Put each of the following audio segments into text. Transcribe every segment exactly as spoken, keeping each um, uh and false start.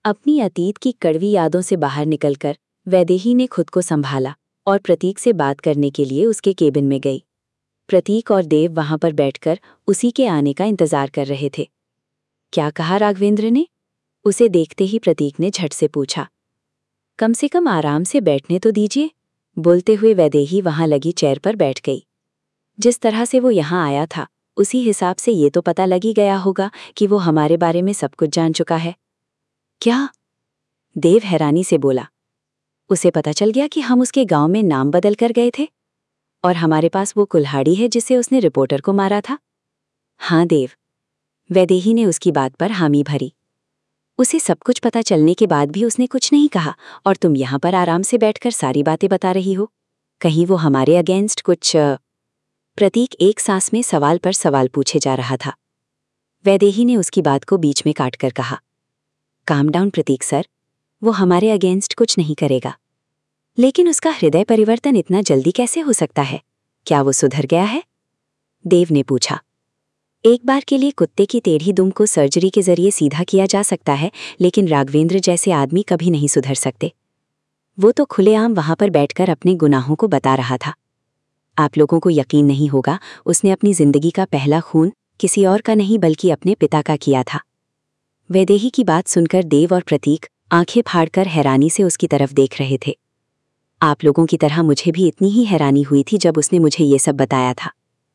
अपनी अतीत की कड़वी यादों से बाहर निकलकर वैदेही ने खुद को संभाला और प्रतीक से बात करने के लिए उसके केबिन में गई। प्रतीक और देव वहां पर बैठकर उसी के आने का इंतजार कर रहे थे। क्या कहा राघवेंद्र ने? उसे देखते ही प्रतीक ने झट से पूछा। कम से कम आराम से बैठने तो दीजिए। बोलते हुए वैदेही वहां लगी चेयर पर बैठ गई। जिस तरह से वो यहाँ आया था उसी हिसाब से ये तो पता लग ही गया होगा कि वो हमारे बारे में सब कुछ जान चुका है। क्या? देव हैरानी से बोला। उसे पता चल गया कि हम उसके गांव में नाम बदल कर गए थे और हमारे पास वो कुल्हाड़ी है जिससे उसने रिपोर्टर को मारा था। हाँ देव, वैदेही ने उसकी बात पर हामी भरी। उसे सब कुछ पता चलने के बाद भी उसने कुछ नहीं कहा और तुम यहाँ पर आराम से बैठकर सारी बातें बता रही हो। कहीं वो हमारे अगेंस्ट कुछ? प्रतीक एक सांस में सवाल पर सवाल पूछे जा रहा था। वैदेही ने उसकी बात को बीच में काट कर कहा, काम डाउन प्रतीक सर, वो हमारे अगेंस्ट कुछ नहीं करेगा। लेकिन उसका हृदय परिवर्तन इतना जल्दी कैसे हो सकता है? क्या वो सुधर गया है? देव ने पूछा। एक बार के लिए कुत्ते की टेढ़ी दुम को सर्जरी के जरिए सीधा किया जा सकता है, लेकिन राघवेंद्र जैसे आदमी कभी नहीं सुधर सकते। वो तो खुलेआम वहां पर बैठकर अपने गुनाहों को बता रहा था। आप लोगों को यकीन नहीं होगा, उसने अपनी जिंदगी का पहला खून किसी और का नहीं बल्कि अपने पिता का किया था। वैदेही की बात सुनकर देव और प्रतीक आंखें फाड़कर हैरानी से उसकी तरफ देख रहे थे। आप लोगों की तरह मुझे भी इतनी ही हैरानी हुई थी जब उसने मुझे ये सब बताया था।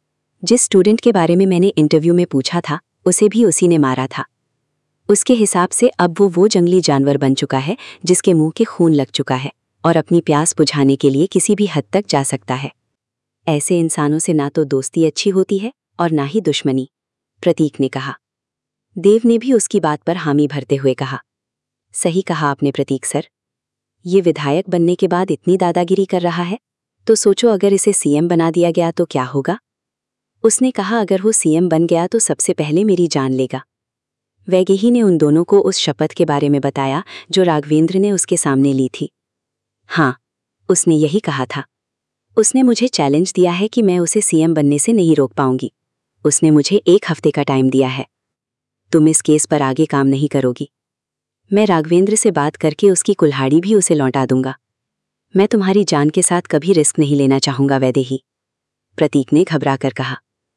जिस स्टूडेंट के बारे में मैंने इंटरव्यू में पूछा था उसे भी उसी ने मारा था। उसके हिसाब से अब वो वो जंगली जानवर बन चुका है जिसके मुंह के खून लग चुका है और अपनी प्यास बुझाने के लिए किसी भी हद तक जा सकता है। ऐसे इंसानों से ना तो दोस्ती अच्छी होती है और ना ही दुश्मनी, प्रतीक ने कहा। देव ने भी उसकी बात पर हामी भरते हुए कहा, सही कहा आपने प्रतीक सर। ये विधायक बनने के बाद इतनी दादागिरी कर रहा है तो सोचो अगर इसे सीएम बना दिया गया तो क्या होगा। उसने कहा अगर वो सीएम बन गया तो सबसे पहले मेरी जान लेगा। वैदेही ने उन दोनों को उस शपथ के बारे में बताया जो राघवेंद्र ने उसके सामने ली थी। हाँ, उसने यही कहा था। उसने मुझे चैलेंज दिया है कि मैं उसे सीएम बनने से नहीं रोक पाऊंगी। उसने मुझे एक हफ्ते का टाइम दिया है। तुम इस केस पर आगे काम नहीं करोगी। मैं राघवेंद्र से बात करके उसकी कुल्हाड़ी भी उसे लौटा दूंगा। मैं तुम्हारी जान के साथ कभी रिस्क नहीं लेना चाहूंगा वैदेही, प्रतीक ने घबरा कर कहा।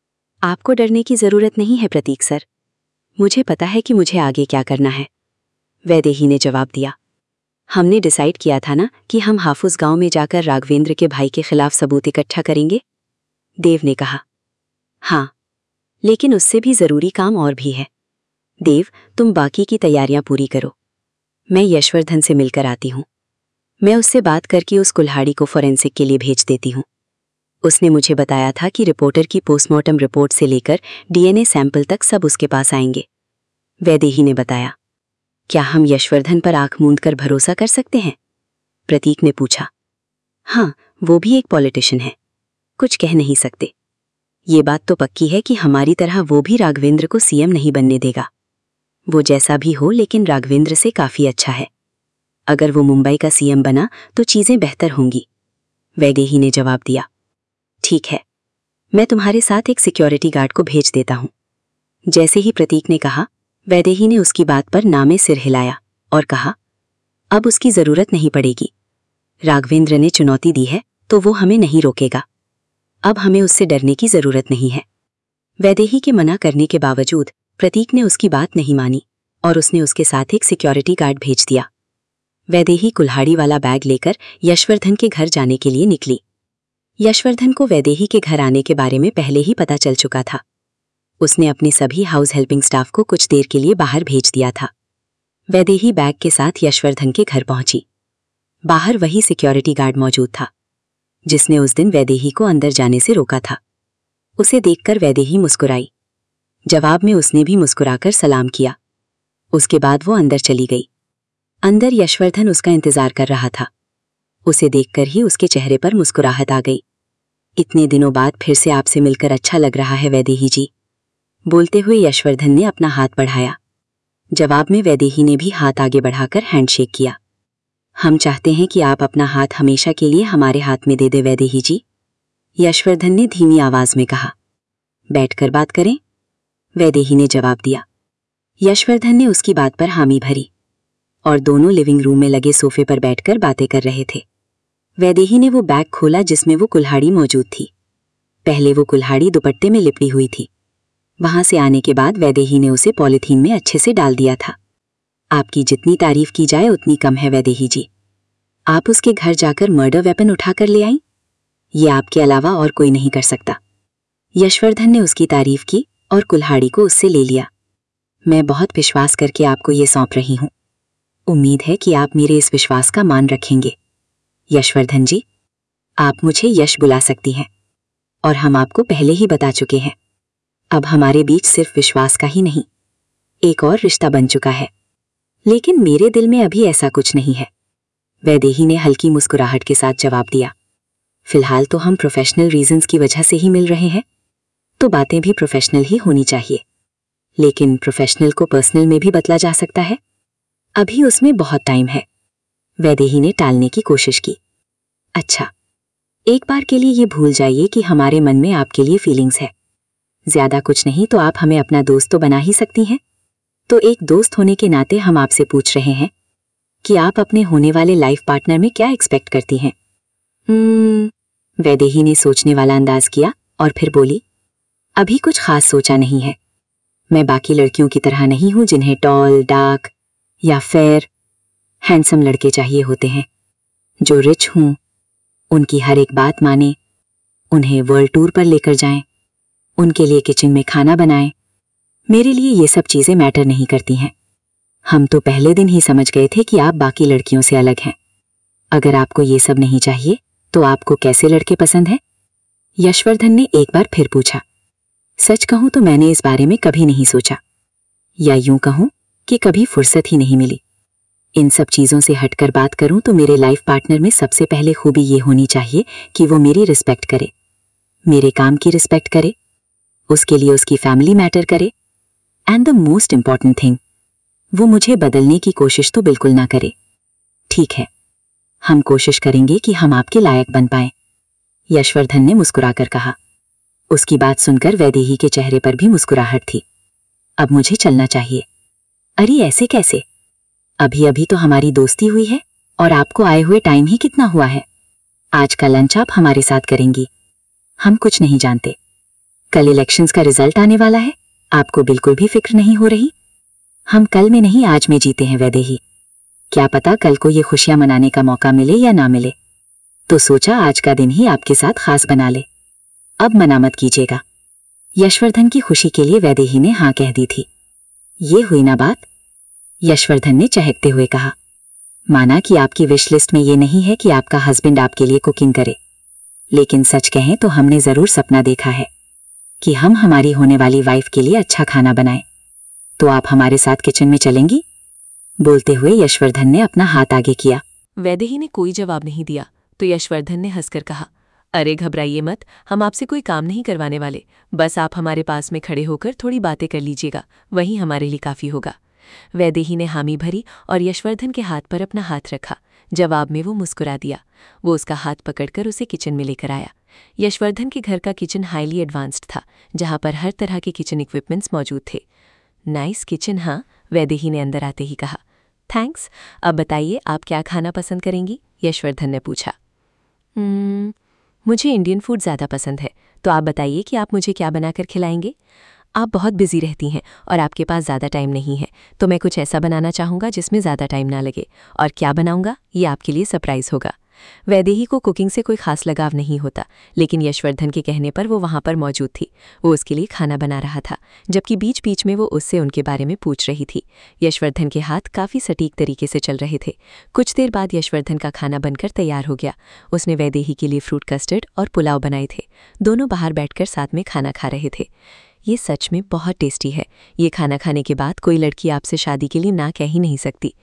आपको डरने की जरूरत नहीं है प्रतीक सर, मुझे पता है कि मुझे आगे क्या करना है, वैदेही ने जवाब दिया। हमने डिसाइड किया था ना कि हम हाफुज गांव में जाकर राघवेंद्र के भाई के खिलाफ सबूत इकट्ठा करेंगे, देव ने कहा। हाँ, लेकिन उससे भी जरूरी काम और भी है। देव, तुम बाकी की तैयारियां पूरी करो। मैं यशवर्धन से मिलकर आती हूँ। मैं उससे बात करके उस कुल्हाड़ी को फोरेंसिक के लिए भेज देती हूँ। उसने मुझे बताया था कि रिपोर्टर की पोस्टमार्टम रिपोर्ट से लेकर डीएनए सैंपल तक सब उसके पास आएंगे, वैदेही ने बताया। क्या हम यशवर्धन पर आंख मूंद कर भरोसा कर सकते हैं? प्रतीक ने पूछा। हाँ, वो भी एक पॉलिटिशियन है, कुछ कह नहीं सकते। ये बात तो पक्की है कि हमारी तरह वो भी राघवेंद्र को सीएम नहीं बनने देगा। वो जैसा भी हो लेकिन राघवेंद्र से काफी अच्छा है। अगर वो मुंबई का सीएम बना तो चीजें बेहतर होंगी, वैदेही ने जवाब दिया। ठीक है, मैं तुम्हारे साथ एक सिक्योरिटी गार्ड को भेज देता हूं। जैसे ही प्रतीक ने कहा, वैदेही ने उसकी बात पर नामे सिर हिलाया और कहा, अब उसकी जरूरत नहीं पड़ेगी। राघवेंद्र ने चुनौती दी है तो वो हमें नहीं रोकेगा। अब हमें उससे डरने की जरूरत नहीं है। वैदेही के मना करने के बावजूद प्रतीक ने उसकी बात नहीं मानी और उसने उसके साथ एक सिक्योरिटी गार्ड भेज दिया। वैदेही कुल्हाड़ी वाला बैग लेकर यशवर्धन के घर जाने के लिए निकली। यशवर्धन को वैदेही के घर आने के बारे में पहले ही पता चल चुका था। उसने अपनी सभी हाउस हेल्पिंग स्टाफ को कुछ देर के लिए बाहर भेज दिया था। वैदेही बैग के साथ यशवर्धन के घर पहुंची। बाहर वही सिक्योरिटी गार्ड मौजूद था जिसने उस दिन वैदेही को अंदर जाने से रोका था। उसे देखकर वैदेही मुस्कुराई। जवाब में उसने भी मुस्कुराकर सलाम किया। उसके बाद वो अंदर चली गई। अंदर यशवर्धन उसका इंतजार कर रहा था। उसे देखकर ही उसके चेहरे पर मुस्कुराहट आ गई। इतने दिनों बाद फिर से आपसे मिलकर अच्छा लग रहा है वैदेही जी, बोलते हुए यशवर्धन ने अपना हाथ बढ़ाया। जवाब में वैदेही ने भी हाथ आगे बढ़ाकर हैंडशेक किया। हम चाहते हैं कि आप अपना हाथ हमेशा के लिए हमारे हाथ में दे दे वैदेही जी, यशवर्धन ने धीमी आवाज में कहा। बैठकर बात करें, वैदेही ने जवाब दिया। यशवर्धन ने उसकी बात पर हामी भरी। और दोनों लिविंग रूम में लगे सोफे पर बैठकर बातें कर रहे थे। वैदेही ने वो बैग खोला जिसमें वो कुल्हाड़ी मौजूद थी। पहले वो कुल्हाड़ी दुपट्टे में लिपटी हुई थी। वहां से आने के बाद वैदेही ने उसे पॉलिथीन में अच्छे से डाल दिया था। आपकी जितनी तारीफ की जाए उतनी कम है वैदेही जी। आप उसके घर जाकर मर्डर वेपन उठाकर ले आईं? ये आपके अलावा और कोई नहीं कर सकता। यशवर्धन ने उसकी तारीफ की और कुल्हाड़ी को उससे ले लिया। मैं बहुत विश्वास करके आपको ये सौंप रही हूं। उम्मीद है कि आप मेरे इस विश्वास का मान रखेंगे। यशवर्धन जी, आप मुझे यश बुला सकती हैं और हम आपको पहले ही बता चुके हैं। अब हमारे बीच सिर्फ विश्वास का ही नहीं, एक और रिश्ता बन चुका है। लेकिन मेरे दिल में अभी ऐसा कुछ नहीं है। वैदेही ने हल्की मुस्कुराहट के साथ जवाब दिया। फिलहाल तो हम प्रोफेशनल रीजंस की वजह से ही मिल रहे हैं, तो बातें भी प्रोफेशनल ही होनी चाहिए। लेकिन प्रोफेशनल को पर्सनल में भी बदला जा सकता है। अभी उसमें बहुत टाइम है। वैदेही ने टालने की कोशिश की। अच्छा, एक बार के लिए ये भूल जाइए कि हमारे मन में आपके लिए फीलिंग्स है। ज्यादा कुछ नहीं तो आप हमें अपना दोस्त तो बना ही सकती हैं। तो एक दोस्त होने के नाते हम आपसे पूछ रहे हैं कि आप अपने होने वाले लाइफ पार्टनर में क्या एक्सपेक्ट करती हैं? हम्म, वैदेही ने सोचने वाला अंदाज किया और फिर बोली, अभी कुछ खास सोचा नहीं है। मैं बाकी लड़कियों की तरह नहीं हूं जिन्हें टॉल, डार्क या फेयर, हैंडसम लड़के चाहिए होते हैं, जो रिच हों, उनकी हर एक बात माने, उन्हें वर्ल्ड टूर पर लेकर जाएं, उनके लिए किचन में खाना बनाएं। मेरे लिए ये सब चीजें मैटर नहीं करती हैं। हम तो पहले दिन ही समझ गए थे कि आप बाकी लड़कियों से अलग हैं। अगर आपको ये सब नहीं चाहिए तो आपको कैसे लड़के पसंद हैं? यशवर्धन ने एक बार फिर पूछा। सच कहूं तो मैंने इस बारे में कभी नहीं सोचा, या यूं कहूं कि कभी फुर्सत ही नहीं मिली। इन सब चीजों से हटकर बात करूं तो मेरे लाइफ पार्टनर में सबसे पहले खूबी ये होनी चाहिए कि वो मेरी रिस्पेक्ट करे, मेरे काम की रिस्पेक्ट करे, उसके लिए उसकी फैमिली मैटर करे, and the most important thing, वो मुझे बदलने की कोशिश तो बिल्कुल ना करे। ठीक है, हम कोशिश करेंगे कि हम आपके लायक बन पाएं, यशवर्धन ने मुस्कुराकर कहा। उसकी बात सुनकर वैदेही के चेहरे पर भी मुस्कुराहट थी। अब मुझे चलना चाहिए। अरे ऐसे कैसे? अभी अभी तो हमारी दोस्ती हुई है और आपको आए हुए टाइम ही कितना हुआ है। आज का लंच आप हमारे साथ करेंगी। हम कुछ नहीं जानते। कल इलेक्शंस का रिजल्ट आने वाला है, आपको बिल्कुल भी फिक्र नहीं हो रही? हम कल में नहीं आज में जीते हैं वैदेही। क्या पता कल को ये खुशियां मनाने का मौका मिले या ना मिले, तो सोचा आज का दिन ही आपके साथ खास बना ले। अब मना मत कीजिएगा। यशवर्धन की खुशी के लिए वैदेही ने हाँ कह दी थी। ये हुई ना बात, यशवर्धन ने चहकते हुए कहा। माना कि आपकी विश लिस्ट में ये नहीं है कि आपका हस्बैंड आपके लिए कुकिंग करे, लेकिन सच कहें तो हमने जरूर सपना देखा है कि हम हमारी होने वाली वाइफ के लिए अच्छा खाना बनाएं। तो आप हमारे साथ किचन में चलेंगी? बोलते हुए यशवर्धन ने अपना हाथ आगे किया। वैदेही ने कोई जवाब नहीं दिया तो यशवर्धन ने हंसकर कहा, अरे घबराइए मत, हम आपसे कोई काम नहीं करवाने वाले। बस आप हमारे पास में खड़े होकर थोड़ी बातें कर लीजिएगा, वही हमारे लिए काफ़ी होगा। वैदेही ने हामी भरी और यशवर्धन के हाथ पर अपना हाथ रखा। जवाब में वो मुस्कुरा दिया। वो उसका हाथ पकड़कर उसे किचन में लेकर आया। यशवर्धन के घर का किचन हाईली एडवांस्ड था, जहाँ पर हर तरह के किचन इक्विपमेंट्स मौजूद थे। नाइस किचन हाँ, वैदेही ने अंदर आते ही कहा। थैंक्स। अब बताइए आप क्या खाना पसंद करेंगी? यशवर्धन ने पूछा। hmm, मुझे इंडियन फूड ज़्यादा पसंद है, तो आप बताइए कि आप मुझे क्या बनाकर खिलाएंगे? आप बहुत बिजी रहती हैं और आपके पास ज़्यादा टाइम नहीं है, तो मैं कुछ ऐसा बनाना चाहूँगा जिसमें ज़्यादा टाइम ना लगे। और क्या बनाऊँगा ये आपके लिए सरप्राइज़ होगा। वैदेही को कुकिंग से कोई खास लगाव नहीं होता, लेकिन यशवर्धन के कहने पर वो वहाँ पर मौजूद थी। वो उसके लिए खाना बना रहा था, जबकि बीच बीच में वो उससे उनके बारे में पूछ रही थी। यशवर्धन के हाथ काफ़ी सटीक तरीके से चल रहे थे। कुछ देर बाद यशवर्धन का खाना बनकर तैयार हो गया। उसने वैदेही के लिए फ्रूट कस्टर्ड और पुलाव बनाए थे। दोनों बाहर बैठकर साथ में खाना खा रहे थे। ये सच में बहुत टेस्टी है। ये खाना खाने के बाद कोई लड़की आपसे शादी के लिए ना कह ही नहीं सकती।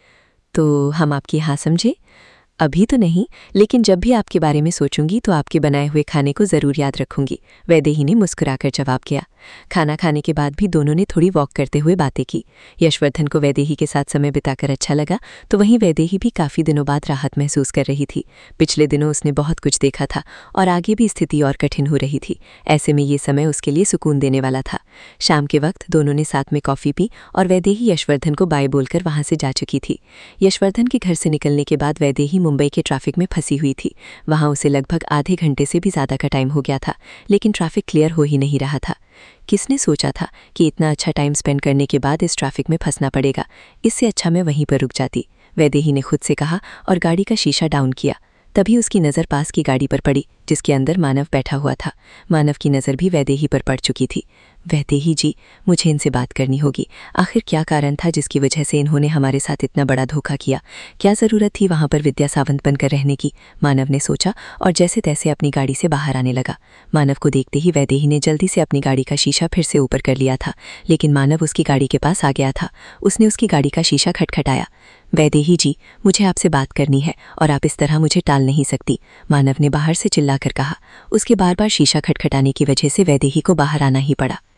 तो हम आपकी हाँ समझे? अभी तो नहीं, लेकिन जब भी आपके बारे में सोचूंगी तो आपके बनाए हुए खाने को ज़रूर याद रखूंगी, वैदेही ने मुस्कुराकर जवाब किया। खाना खाने के बाद भी दोनों ने थोड़ी वॉक करते हुए बातें की। यशवर्धन को वैदेही के साथ समय बिताकर अच्छा लगा, तो वहीं वैदेही भी काफ़ी दिनों बाद राहत महसूस कर रही थी। पिछले दिनों उसने बहुत कुछ देखा था और आगे भी स्थिति और कठिन हो रही थी। ऐसे में ये समय उसके लिए सुकून देने वाला था। शाम के वक्त दोनों ने साथ में कॉफ़ी पी और वैदेही यशवर्धन को बाय बोलकर वहाँ से जा चुकी थी। यशवर्धन के घर से निकलने के बाद वैदेही मुंबई के ट्रैफिक में फंसी हुई थी। वहाँ उसे लगभग आधे घंटे से भी ज़्यादा का टाइम हो गया था, लेकिन ट्रैफिक क्लियर हो ही नहीं रहा था। किसने सोचा था कि इतना अच्छा टाइम स्पेंड करने के बाद इस ट्रैफिक में फंसना पड़ेगा, इससे अच्छा मैं वहीं पर रुक जाती, वैदेही ने खुद से कहा और गाड़ी का शीशा डाउन किया। तभी उसकी नज़र पास की गाड़ी पर पड़ी, जिसके अंदर मानव बैठा हुआ था। मानव की नज़र भी वैदेही पर पड़ चुकी थी। वैदेही जी, मुझे इनसे बात करनी होगी। आखिर क्या कारण था जिसकी वजह से इन्होंने हमारे साथ इतना बड़ा धोखा किया? क्या ज़रूरत थी वहाँ पर विद्या सावंत बनकर रहने की? मानव ने सोचा और जैसे तैसे अपनी गाड़ी से बाहर आने लगा। मानव को देखते ही वैदेही ने जल्दी से अपनी गाड़ी का शीशा फिर से ऊपर कर लिया था, लेकिन मानव उसकी गाड़ी के पास आ गया था। उसने उसकी गाड़ी का शीशा खटखटाया। वैदेही जी, मुझे आपसे बात करनी है और आप इस तरह मुझे टाल नहीं सकती, मानव ने बाहर से चिल्लाकर कहा। उसके बार बार शीशा खटखटाने की वजह से वैदेही को बाहर आना ही पड़ा।